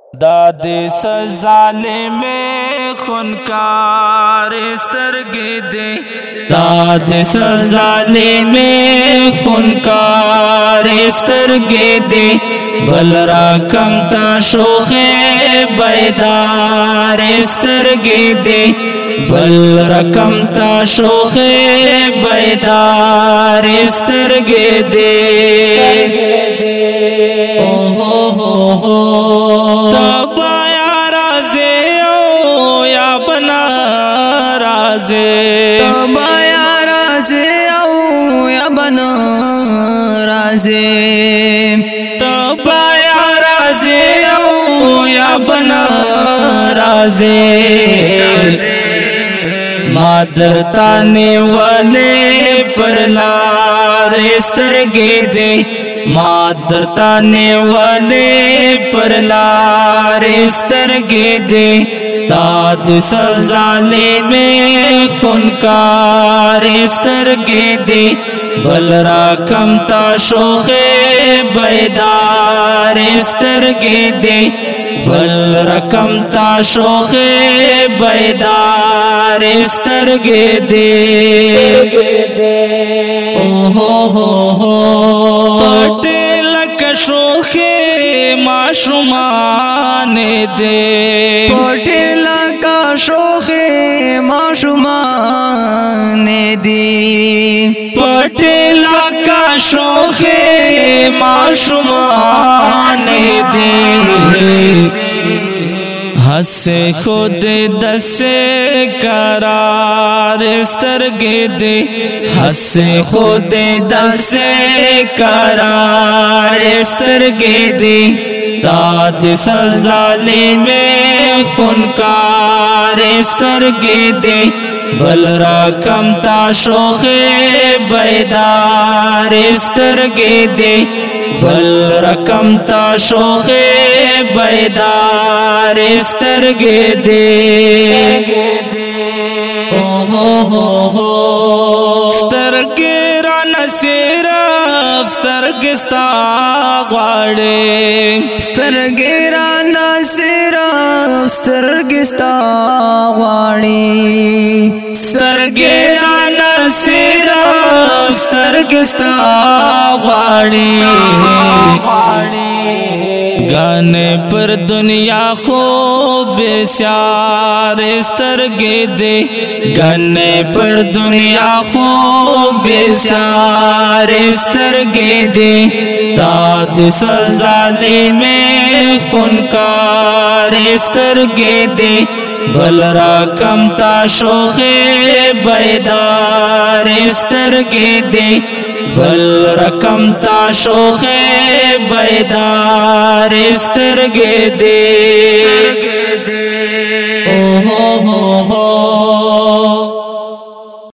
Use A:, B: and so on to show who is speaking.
A: दाद सजालिम खुनकार स्तरगे दे, दाद सजालिम खुनकार स्तरगे दे, बलरा कमता शोखे बैदार स्तरगे दे, बलरा कमता शोखे बैदार स्तरगे दे। ओ हो तबाया राजे ओ या बना राजे,
B: तबाया राजे ओ या बना राजे,
A: तबाया राजे ओ या बना राजे, मादर ताने वाले पर लार स्तरगे दे, मादर ताने वाले पर लार स्तरगे दे, दाद सजालिम खुनकार स्तरगे दे, बलरा कमता शोखे बैदार स्तरगे दे, बलरा कमता शोखे बैदार स्तरगे दे। ओ हो पटेल का शोखे माशुमान दे,
B: पटेल का शोखे माशुमान दी,
A: पटेल का शोखे माशुमान दे, हंसे खुद दसे करार स्तरगे दे, हंसे खुद दसे करार स्तरगे दे, दाद सजालिम खुनकार स्तरगे दे, बलरा कमता शोखे बैदार स्तरगे दे, बलरा कमता शोखे बैदार स्तरगे दे। ओ हो स्तरगे राना सिरफ स्तरगिस्ता ग्वाड़े,
B: स्तरगे राना सिरफ स्तरगिस्ता ग्वाड़ी,
A: स्तरगे राना सिरफ स्तरगिस्ता ग्वाड़ी, गाने पर दुनिया खूब बेस्यार स्तरगे दे, गाने पर दुनिया खूब बेस्यार स्तरगे दे, दाद सजालिम खुनकार स्तरगे दे, बलरा कमता शोखे बैदार स्तरगे दे, बलरा कमता शोखे बैदार स्तरगे दे।